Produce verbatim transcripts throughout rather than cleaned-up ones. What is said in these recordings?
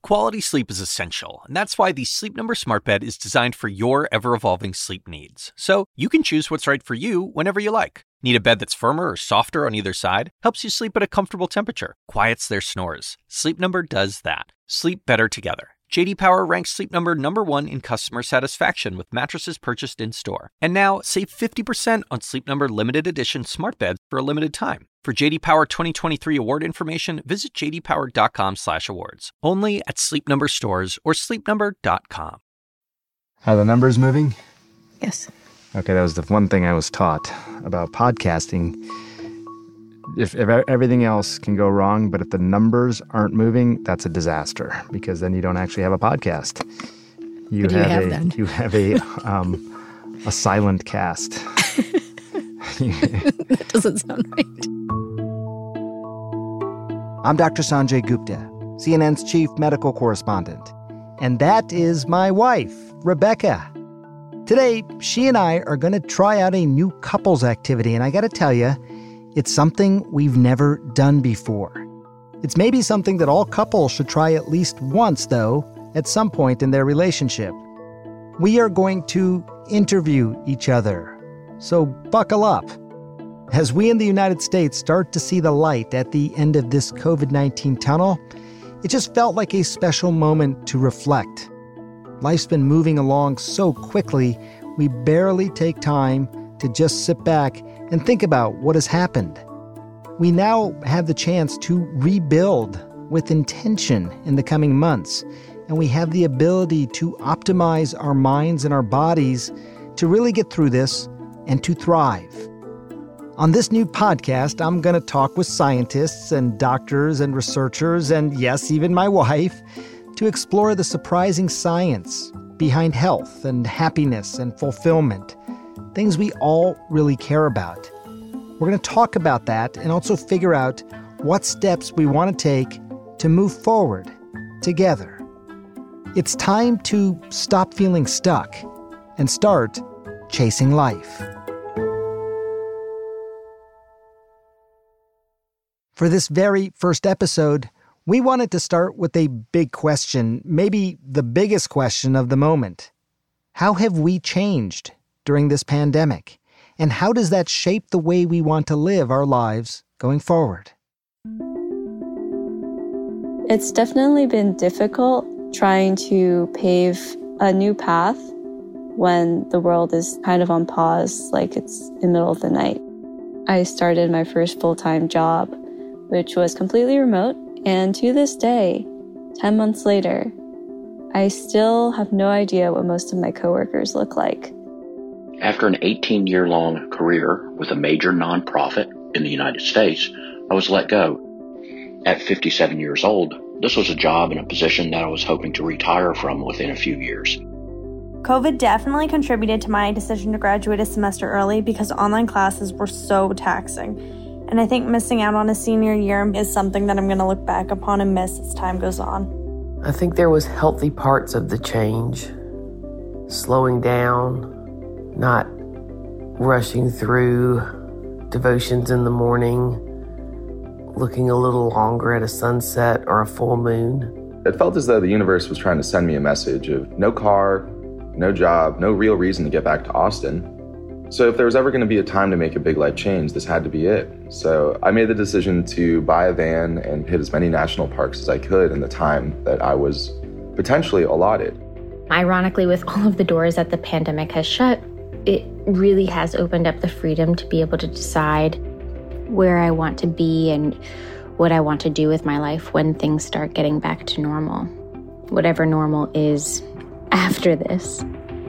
Quality sleep is essential, and that's why the Sleep Number Smart Bed is designed for your ever-evolving sleep needs. So you can choose what's right for you whenever you like. Need a bed that's firmer or softer on either side? Helps you sleep at a comfortable temperature, quiets their snores. Sleep Number does that. Sleep better together. J D Power ranks Sleep Number number one in customer satisfaction with mattresses purchased in-store. And now, save fifty percent on Sleep Number limited edition smart beds for a limited time. For J D Power twenty twenty-three award information, visit j d power dot com slash awards. Only at Sleep Number stores or sleep number dot com. Are the numbers moving? Yes. Okay, that was the one thing I was taught about podcasting. If, if everything else can go wrong, but if the numbers aren't moving, that's a disaster, because then you don't actually have a podcast. You what do have, you have a then? you have a um, a silent cast. That doesn't sound right. I'm Doctor Sanjay Gupta, C N N's chief medical correspondent. And that is my wife, Rebecca. Today, she and I are going to try out a new couples activity, and I got to tell you, it's something we've never done before. It's maybe something that all couples should try at least once, though, at some point in their relationship. We are going to interview each other, so buckle up. As we in the United States start to see the light at the end of this covid nineteen tunnel, it just felt like a special moment to reflect. Life's been moving along so quickly, we barely take time to just sit back and think about what has happened. We now have the chance to rebuild with intention in the coming months, and we have the ability to optimize our minds and our bodies to really get through this and to thrive. On this new podcast, I'm going to talk with scientists and doctors and researchers, and yes, even my wife, to explore the surprising science behind health and happiness and fulfillment, things we all really care about. We're going to talk about that and also figure out what steps we want to take to move forward together. It's time to stop feeling stuck and start chasing life. For this very first episode, we wanted to start with a big question, maybe the biggest question of the moment. How have we changed during this pandemic? And how does that shape the way we want to live our lives going forward? It's definitely been difficult trying to pave a new path when the world is kind of on pause, like it's in the middle of the night. I started my first full-time job, which was completely remote, and to this day, ten months later, I still have no idea what most of my coworkers look like. After an eighteen-year-long career with a major nonprofit in the United States, I was let go. At fifty-seven years old, this was a job and a position that I was hoping to retire from within a few years. COVID definitely contributed to my decision to graduate a semester early because online classes were so taxing. And I think missing out on a senior year is something that I'm going to look back upon and miss as time goes on. I think there was healthy parts of the change. Slowing down, not rushing through devotions in the morning, looking a little longer at a sunset or a full moon. It felt as though the universe was trying to send me a message of no car, no job, no real reason to get back to Austin. So if there was ever going to be a time to make a big life change, this had to be it. So I made the decision to buy a van and hit as many national parks as I could in the time that I was potentially allotted. Ironically, with all of the doors that the pandemic has shut, it really has opened up the freedom to be able to decide where I want to be and what I want to do with my life when things start getting back to normal. Whatever normal is after this.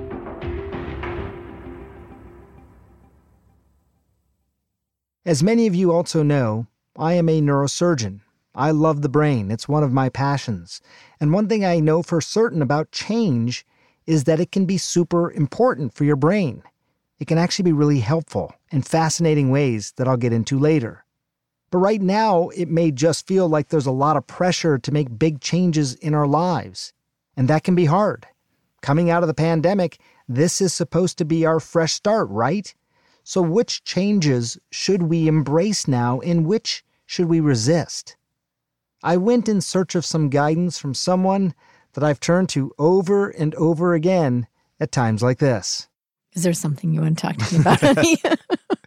As many of you also know, I am a neurosurgeon. I love the brain. It's one of my passions. And one thing I know for certain about change is that it can be super important for your brain. It can actually be really helpful in fascinating ways that I'll get into later. But right now, it may just feel like there's a lot of pressure to make big changes in our lives. And that can be hard. Coming out of the pandemic, this is supposed to be our fresh start, right? So which changes should we embrace now and which should we resist? I went in search of some guidance from someone that I've turned to over and over again at times like this. Is there something you want to talk to me about?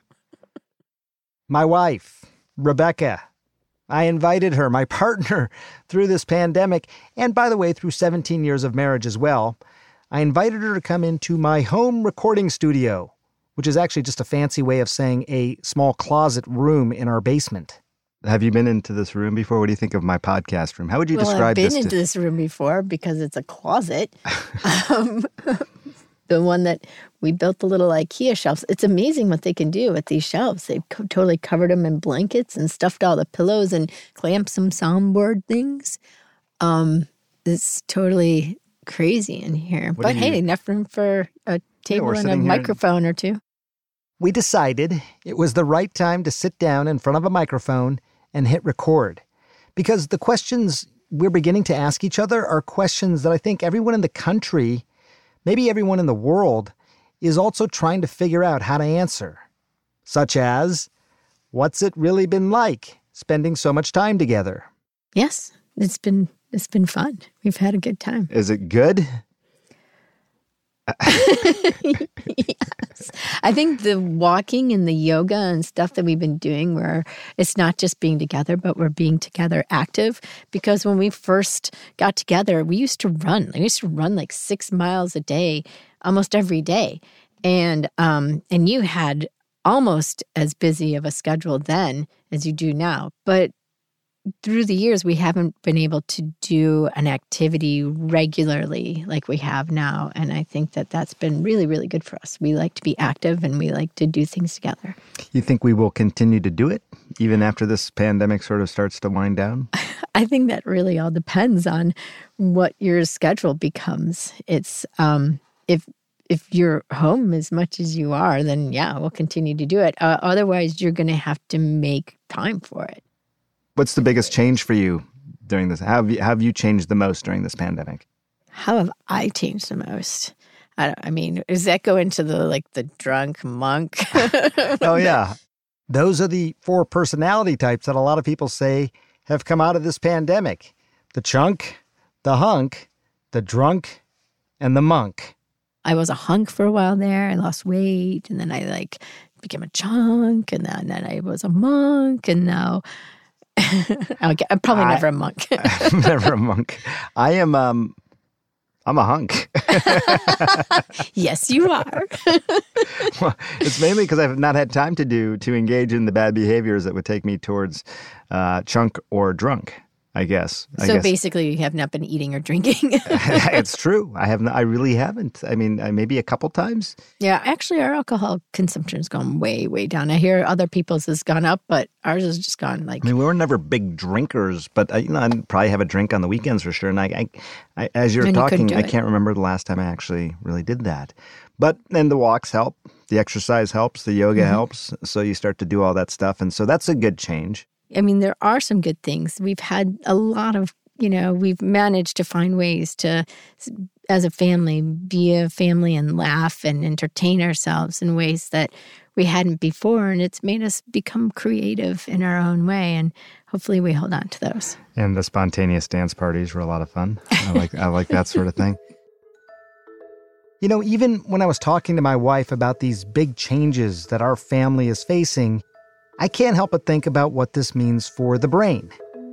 My wife, Rebecca. I invited her, my partner, through this pandemic, and by the way, through seventeen years of marriage as well. I invited her to come into my home recording studio, which is actually just a fancy way of saying a small closet room in our basement. Have you been into this room before? What do you think of my podcast room? How would you well, describe this? I've been to... into this room before because it's a closet. um, the one that we built the little IKEA shelves. It's amazing what they can do with these shelves. They've co- totally covered them in blankets and stuffed all the pillows and clamped some soundboard things. Um, it's totally crazy in here. What but hey, you... enough room for a table yeah, and a microphone or two. We decided it was the right time to sit down in front of a microphone and hit record. Because the questions we're beginning to ask each other are questions that I think everyone in the country, maybe everyone in the world, is also trying to figure out how to answer. Such as, what's it really been like spending so much time together? Yes, it's been it's been fun. We've had a good time. Is it good? Yes. I think the walking and the yoga and stuff that we've been doing where it's not just being together, but we're being together active. Because when we first got together, we used to run. We used to run like six miles a day, almost every day. And um, and you had almost as busy of a schedule then as you do now. But through the years, we haven't been able to do an activity regularly like we have now. And I think that that's been really, really good for us. We like to be active and we like to do things together. You think we will continue to do it even after this pandemic sort of starts to wind down? I think that really all depends on what your schedule becomes. It's um, if if you're home as much as you are, then yeah, we'll continue to do it. Uh, otherwise, you're going to have to make time for it. What's the biggest change for you during this? How have you, how have you changed the most during this pandemic? How have I changed the most? I don't, I mean, does that go into the, like, the drunk monk? Oh, yeah. Those are the four personality types that a lot of people say have come out of this pandemic. The chunk, the hunk, the drunk, and the monk. I was a hunk for a while there. I lost weight, and then I, like, became a chunk, and then, and then I was a monk, and now... Okay, I'm probably I, never a monk. I'm never a monk. I am, um, I'm a hunk. Yes, you are. Well, it's mainly because I've not had time to do, to engage in the bad behaviors that would take me towards uh, chunk or drunk, I guess. I so guess. Basically you have not been eating or drinking. It's true. I have. Not, I really haven't. I mean, maybe a couple times. Yeah, actually our alcohol consumption has gone way, way down. I hear other people's has gone up, but ours has just gone like... I mean, we were never big drinkers, but I, you know, I'd probably have a drink on the weekends for sure. And I, I, I as you're and talking, you I can't remember the last time I actually really did that. But then the walks help, the exercise helps, the yoga mm-hmm. helps. So you start to do all that stuff. And so that's a good change. I mean, there are some good things. We've had a lot of, you know, we've managed to find ways to, as a family, be a family and laugh and entertain ourselves in ways that we hadn't before. And it's made us become creative in our own way. And hopefully we hold on to those. And the spontaneous dance parties were a lot of fun. I like, I like that sort of thing. You know, even when I was talking to my wife about these big changes that our family is facing, I can't help but think about what this means for the brain.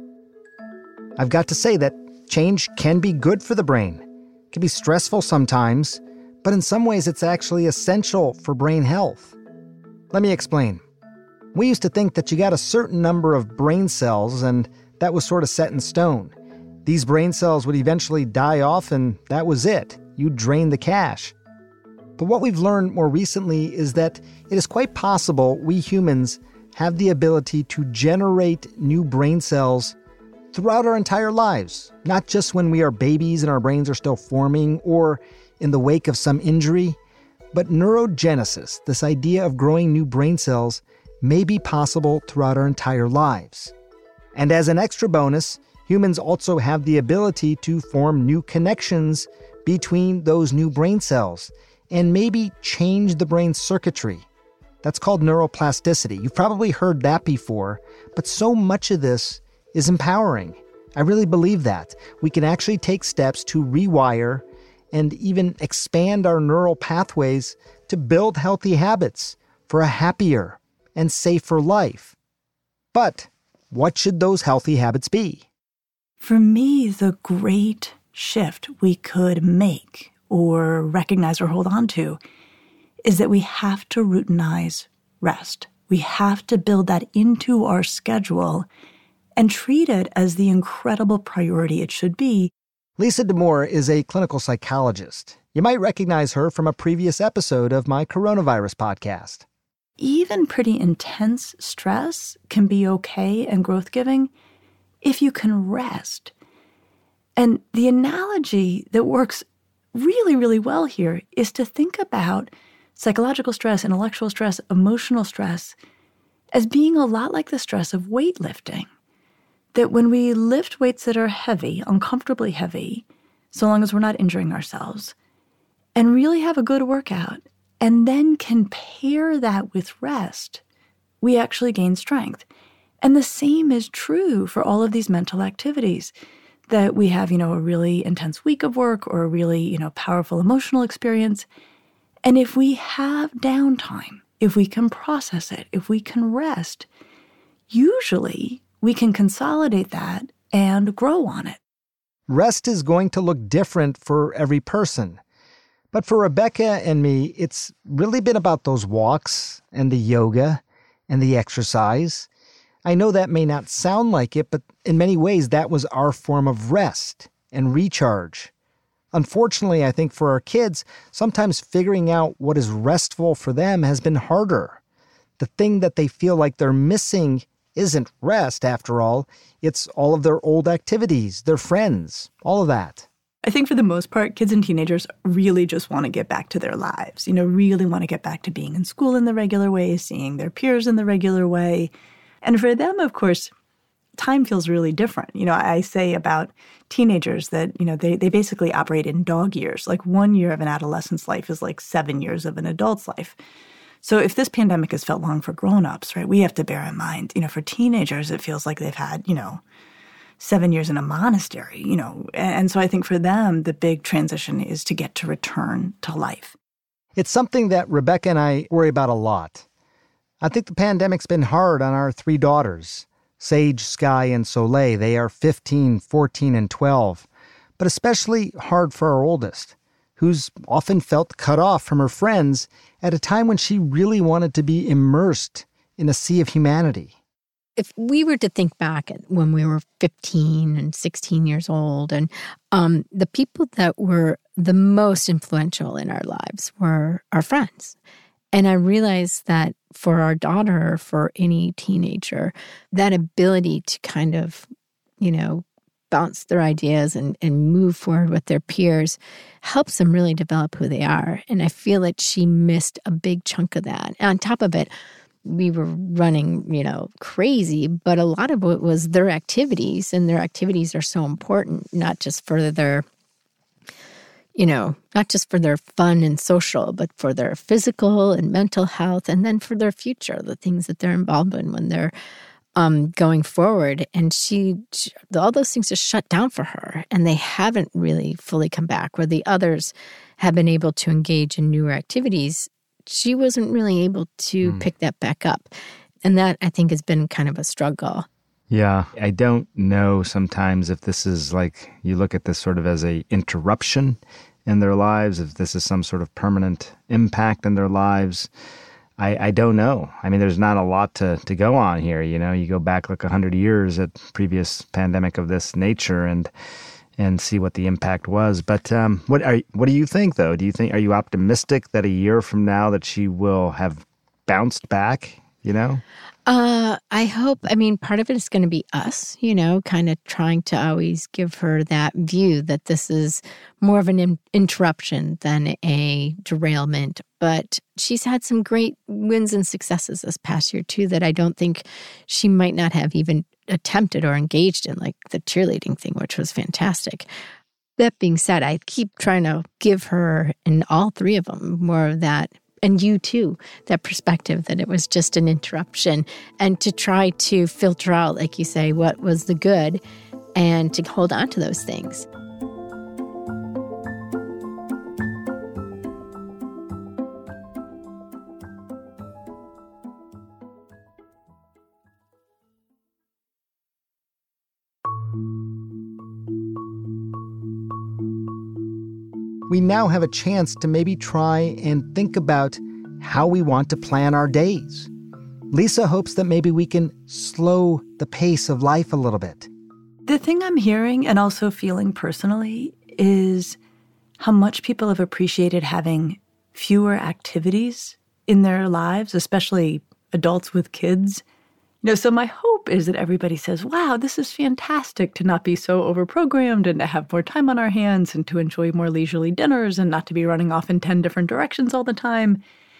I've got to say that change can be good for the brain. It can be stressful sometimes, but in some ways it's actually essential for brain health. Let me explain. We used to think that you got a certain number of brain cells and that was sort of set in stone. These brain cells would eventually die off and that was it. You'd drain the cash. But what we've learned more recently is that it is quite possible we humans have the ability to generate new brain cells throughout our entire lives, not just when we are babies and our brains are still forming or in the wake of some injury, but neurogenesis, this idea of growing new brain cells, may be possible throughout our entire lives. And as an extra bonus, humans also have the ability to form new connections between those new brain cells and maybe change the brain circuitry. That's called neuroplasticity. You've probably heard that before, but so much of this is empowering. I really believe that. We can actually take steps to rewire and even expand our neural pathways to build healthy habits for a happier and safer life. But what should those healthy habits be? For me, the great shift we could make or recognize or hold on to is that we have to routinize rest. We have to build that into our schedule and treat it as the incredible priority it should be. Lisa Damour is a clinical psychologist. You might recognize her from a previous episode of my coronavirus podcast. Even pretty intense stress can be okay and growth-giving if you can rest. And the analogy that works really, really well here is to think about psychological stress, intellectual stress, emotional stress as being a lot like the stress of weightlifting. That when we lift weights that are heavy, uncomfortably heavy, so long as we're not injuring ourselves, and really have a good workout, and then can pair that with rest, we actually gain strength. And the same is true for all of these mental activities. That we have, you know, a really intense week of work or a really, you know, powerful emotional experience. And if we have downtime, if we can process it, if we can rest, usually we can consolidate that and grow on it. Rest is going to look different for every person. But for Rebecca and me, it's really been about those walks and the yoga and the exercise. I know that may not sound like it, but in many ways that was our form of rest and recharge. Unfortunately, I think for our kids, sometimes figuring out what is restful for them has been harder. The thing that they feel like they're missing isn't rest, after all. It's all of their old activities, their friends, all of that. I think for the most part, kids and teenagers really just want to get back to their lives, you know, really want to get back to being in school in the regular way, seeing their peers in the regular way. And for them, of course, time feels really different. You know, I say about teenagers that, you know, they, they basically operate in dog years. Like one year of an adolescent's life is like seven years of an adult's life. So if this pandemic has felt long for grown-ups, right, we have to bear in mind, you know, for teenagers, it feels like they've had, you know, seven years in a monastery, you know. And so I think for them, the big transition is to get to return to life. It's something that Rebecca and I worry about a lot. I think the pandemic's been hard on our three daughters, Sage, Sky, and Soleil. They are fifteen, fourteen, and twelve, but especially hard for our oldest, who's often felt cut off from her friends at a time when she really wanted to be immersed in a sea of humanity. If we were to think back at when we were fifteen and sixteen years old, and um, the people that were the most influential in our lives were our friends. And I realized that for our daughter, or for any teenager, that ability to kind of, you know, bounce their ideas and, and move forward with their peers helps them really develop who they are. And I feel that she missed a big chunk of that. And on top of it, we were running, you know, crazy, but a lot of it was their activities, and their activities are so important, not just for their, you know, not just for their fun and social, but for their physical and mental health, and then for their future, the things that they're involved in when they're um, going forward. And she, she, all those things just shut down for her, and they haven't really fully come back. Where the others have been able to engage in newer activities, she wasn't really able to mm. pick that back up. And that, I think, has been kind of a struggle. Yeah, I don't know sometimes if this is like, you look at this sort of as a interruption in their lives, if this is some sort of permanent impact in their lives. I, I don't know. I mean, there's not a lot to, to go on here. You know, you go back like one hundred years at previous pandemic of this nature and and see what the impact was. But um, what are what do you think, though? Do you think, are you optimistic that a year from now that she will have bounced back, you know? Uh, I hope, I mean, part of it is going to be us, you know, kind of trying to always give her that view that this is more of an in- interruption than a derailment. But she's had some great wins and successes this past year, too, that I don't think she might not have even attempted or engaged in, like the cheerleading thing, which was fantastic. That being said, I keep trying to give her, in all three of them, more of that, and you too, that perspective that it was just an interruption, and to try to filter out, like you say, what was the good and to hold on to those things. We now have a chance to maybe try and think about how we want to plan our days. Lisa hopes that maybe we can slow the pace of life a little bit. The thing I'm hearing and also feeling personally is how much people have appreciated having fewer activities in their lives, especially adults with kids. You know, so my hope is that everybody says, wow, this is fantastic to not be so overprogrammed and to have more time on our hands and to enjoy more leisurely dinners and not to be running off in ten different directions all the time.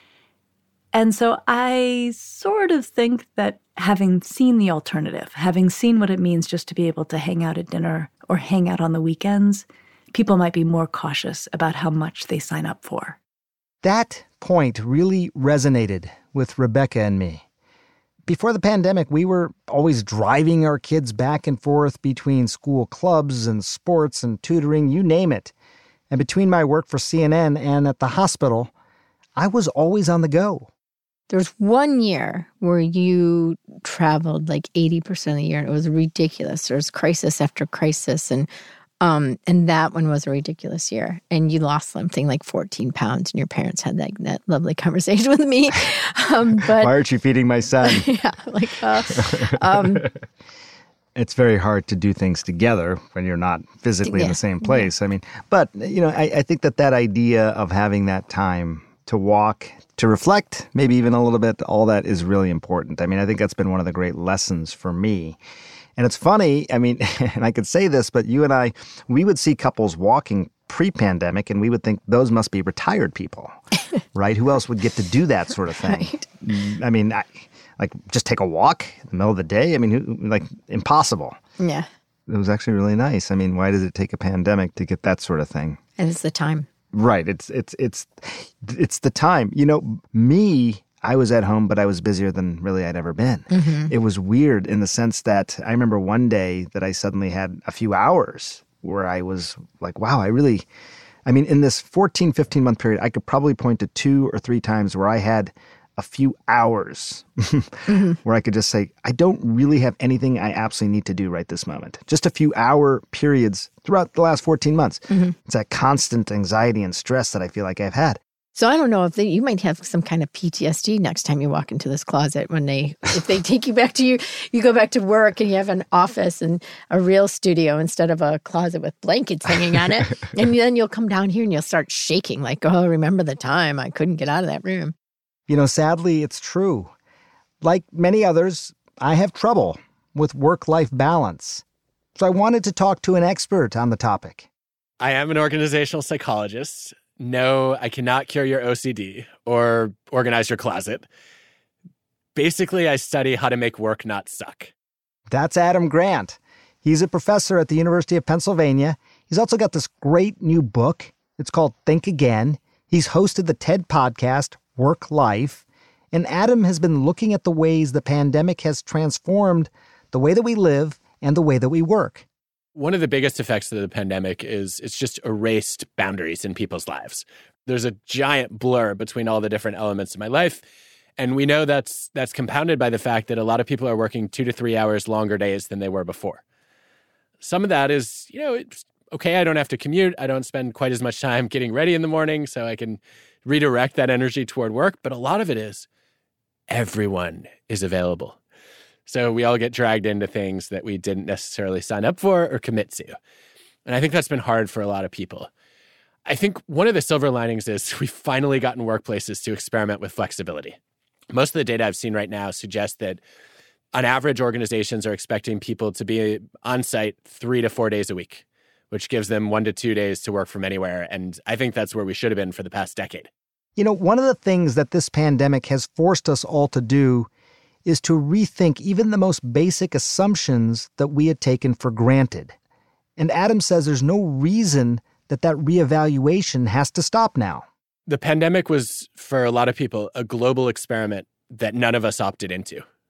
And so I sort of think that having seen the alternative, having seen what it means just to be able to hang out at dinner or hang out on the weekends, people might be more cautious about how much they sign up for. That point really resonated with Rebecca and me. Before the pandemic, we were always driving our kids back and forth between school clubs and sports and tutoring, you name it. And between my work for C N N and at the hospital, I was always on the go. There was one year where you traveled like eighty percent of the year, and it was ridiculous. There was crisis after crisis, and um, and that one was a ridiculous year. And you lost something like fourteen pounds, and your parents had that, that lovely conversation with me. Um, but why aren't you feeding my son? Yeah, like, uh, um, it's very hard to do things together when you're not physically yeah, in the same place. yeah. I mean, but, you know, I, I think that that idea of having that time to walk, to reflect, maybe even a little bit, all that is really important. I mean, I think that's been one of the great lessons for me. And it's funny, I mean, and I could say this, but you and I, we would see couples walking pre-pandemic and we would think those must be retired people, right? Who else would get to do that sort of thing? Right. I mean, I, like just take a walk in the middle of the day? I mean, who, like impossible. Yeah. It was actually really nice. I mean, why does it take a pandemic to get that sort of thing? And it's the time. Right. It's it's it's it's the time. You know, me, I was at home, but I was busier than really I'd ever been. Mm-hmm. It was weird in the sense that I remember one day that I suddenly had a few hours where I was like, wow, I really, I mean, in this fourteen, fifteen month period, I could probably point to two or three times where I had a few hours mm-hmm. where I could just say, I don't really have anything I absolutely need to do right this moment. Just a few hour periods throughout the last fourteen months. Mm-hmm. It's that constant anxiety and stress that I feel like I've had. So I don't know if they, you might have some kind of P T S D next time you walk into this closet when they, if they take you back to you, you go back to work and you have an office and a real studio instead of a closet with blankets hanging on it. And then you'll come down here and you'll start shaking like, oh, remember the time I couldn't get out of that room. You know, sadly, it's true. Like many others, I have trouble with work-life balance. So I wanted to talk to an expert on the topic. I am an organizational psychologist. No, I cannot cure your O C D or organize your closet. Basically, I study how to make work not suck. That's Adam Grant. He's a professor at the University of Pennsylvania. He's also got this great new book. It's called Think Again. He's hosted the TED podcast, Work Life. And Adam has been looking at the ways the pandemic has transformed the way that we live and the way that we work. One of the biggest effects of the pandemic is it's just erased boundaries in people's lives. There's a giant blur between all the different elements of my life. And we know that's that's compounded by the fact that a lot of people are working two to three hours longer days than they were before. Some of that is, you know, it's okay, I don't have to commute. I don't spend quite as much time getting ready in the morning, so I can redirect that energy toward work. But a lot of it is everyone is available. So we all get dragged into things that we didn't necessarily sign up for or commit to. And I think that's been hard for a lot of people. I think one of the silver linings is we've finally gotten workplaces to experiment with flexibility. Most of the data I've seen right now suggests that on average, organizations are expecting people to be on site three to four days a week, which gives them one to two days to work from anywhere. And I think that's where we should have been for the past decade. You know, one of the things that this pandemic has forced us all to do is to rethink even the most basic assumptions that we had taken for granted. And Adam says there's no reason that that reevaluation has to stop now. The pandemic was, for a lot of people, a global experiment that none of us opted into.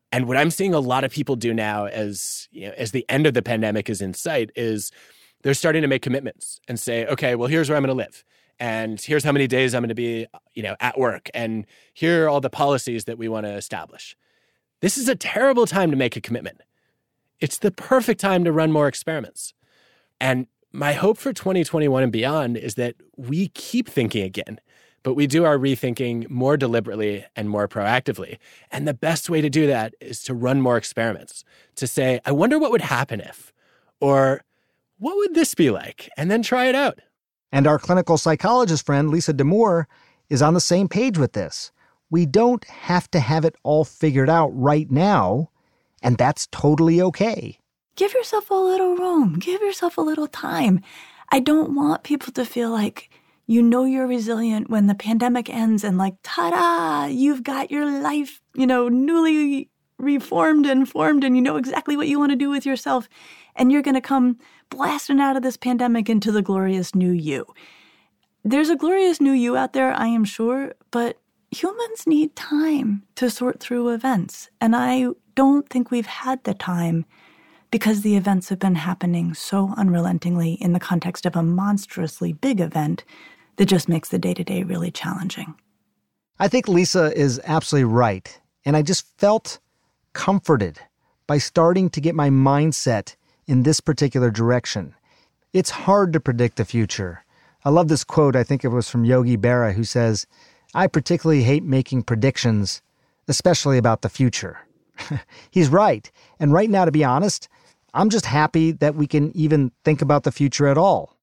And what I'm seeing a lot of people do now as, you know, as the end of the pandemic is in sight is they're starting to make commitments and say, okay, well, here's where I'm going to live. And here's how many days I'm going to be, you know, at work. And here are all the policies that we want to establish. This is a terrible time to make a commitment. It's the perfect time to run more experiments. And my hope for twenty twenty-one and beyond is that we keep thinking again, but we do our rethinking more deliberately and more proactively. And the best way to do that is to run more experiments, to say, I wonder what would happen if, or what would this be like? And then try it out. And our clinical psychologist friend, Lisa Damour, is on the same page with this. We don't have to have it all figured out right now, and that's totally okay. Give yourself a little room. Give yourself a little time. I don't want people to feel like you know you're resilient when the pandemic ends and like, ta-da, you've got your life, you know, newly reformed and formed and you know exactly what you want to do with yourself. And you're going to come blasting out of this pandemic into the glorious new you. There's a glorious new you out there, I am sure, but humans need time to sort through events. And I don't think we've had the time because the events have been happening so unrelentingly in the context of a monstrously big event that just makes the day-to-day really challenging. I think Lisa is absolutely right. And I just felt comforted by starting to get my mindset in this particular direction. It's hard to predict the future. I love this quote. I think it was from Yogi Berra, who says, I particularly hate making predictions, especially about the future. He's right. And right now, to be honest, I'm just happy that we can even think about the future at all.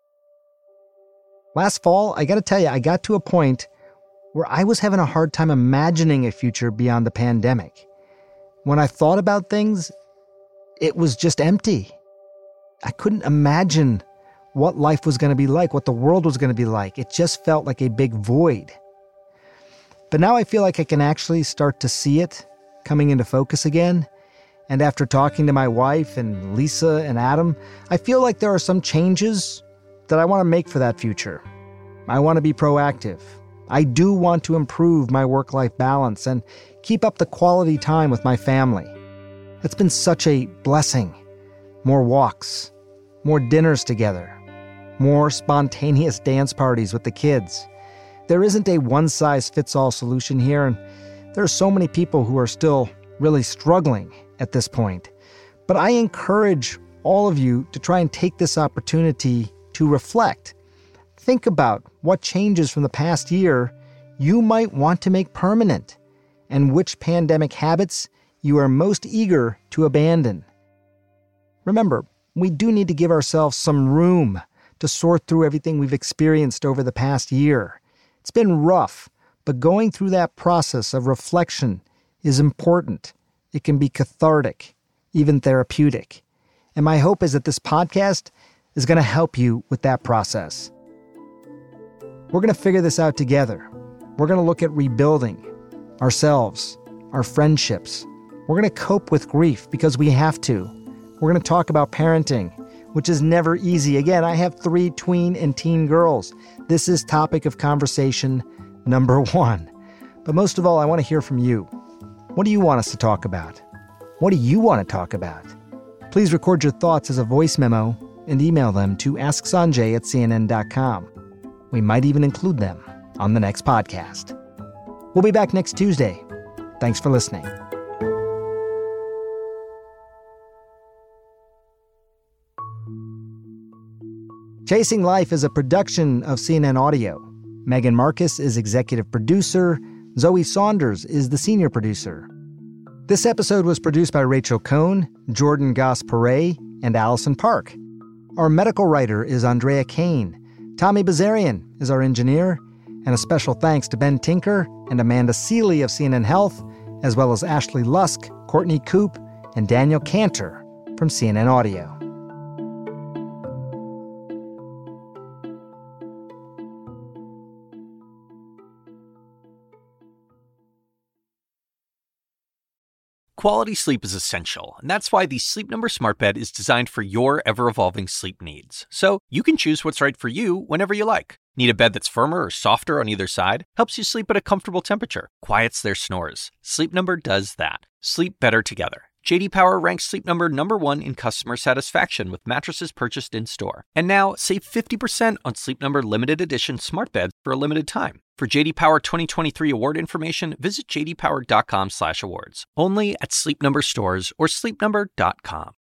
Last fall, I got to tell you, I got to a point where I was having a hard time imagining a future beyond the pandemic. When I thought about things, it was just empty. I couldn't imagine what life was going to be like, what the world was going to be like. It just felt like a big void. But now I feel like I can actually start to see it coming into focus again. And after talking to my wife and Lisa and Adam, I feel like there are some changes that I want to make for that future. I want to be proactive. I do want to improve my work-life balance and keep up the quality time with my family. It's been such a blessing. More walks, more dinners together, more spontaneous dance parties with the kids. There isn't a one-size-fits-all solution here, and there are so many people who are still really struggling at this point. But I encourage all of you to try and take this opportunity to reflect. Think about what changes from the past year you might want to make permanent, and which pandemic habits you are most eager to abandon. Remember, we do need to give ourselves some room to sort through everything we've experienced over the past year. It's been rough, but going through that process of reflection is important. It can be cathartic, even therapeutic. And my hope is that this podcast is going to help you with that process. We're going to figure this out together. We're going to look at rebuilding ourselves, our friendships. We're going to cope with grief because we have to. We're going to talk about parenting, which is never easy. Again, I have three tween and teen girls. This is topic of conversation number one. But most of all, I want to hear from you. What do you want us to talk about? What do you want to talk about? Please record your thoughts as a voice memo and email them to asksanjay at c n n dot com. We might even include them on the next podcast. We'll be back next Tuesday. Thanks for listening. Chasing Life is a production of C N N Audio. Megan Marcus is executive producer. Zoe Saunders is the senior producer. This episode was produced by Rachel Cohn, Jordan Goss-Perret, and Allison Park. Our medical writer is Andrea Kane. Tommy Bazarian is our engineer. And a special thanks to Ben Tinker and Amanda Seeley of C N N Health, as well as Ashley Lusk, Courtney Coop, and Daniel Cantor from C N N Audio. Quality sleep is essential, and that's why the Sleep Number Smart Bed is designed for your ever-evolving sleep needs. So you can choose what's right for you whenever you like. Need a bed that's firmer or softer on either side? Helps you sleep at a comfortable temperature. Quiets their snores. Sleep Number does that. Sleep better together. J D Power ranks Sleep Number number one in customer satisfaction with mattresses purchased in-store. And now, save fifty percent on Sleep Number limited edition smart beds for a limited time. For J D Power twenty twenty-three award information, visit j d power dot com slash awards. Only at Sleep Number stores or sleep number dot com.